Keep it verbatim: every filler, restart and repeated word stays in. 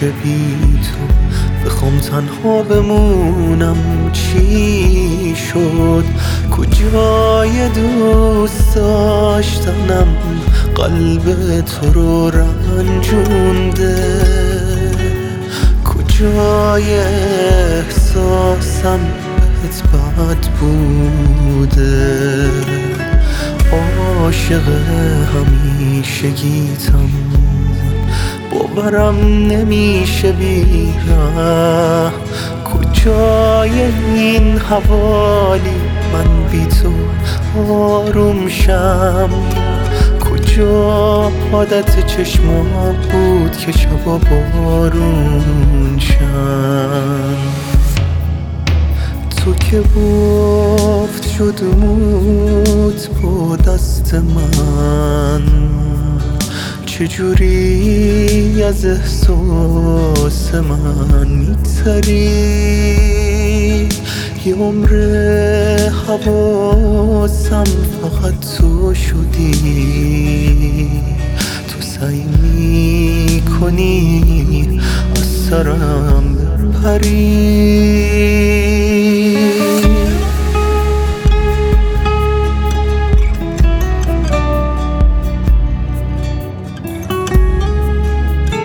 که بی تو بخوام تنها بمونم چی شد؟ کجای دوست داشتنم قلب تو رو رنجونده؟ کجای احساسم بهت بد بوده؟ عاشق همیشگیتم باورم نمیشه بی ره. کجای این حوالی من بی تو آروم شم؟ کجا عادت چشما بود که شبا بارون شم؟ تو که بافت شد موت با دست من، چجوری از احساس من میگذری؟ یه عمر حواسم فقط تو شدی. تو سعی میکنی از سرم بپری.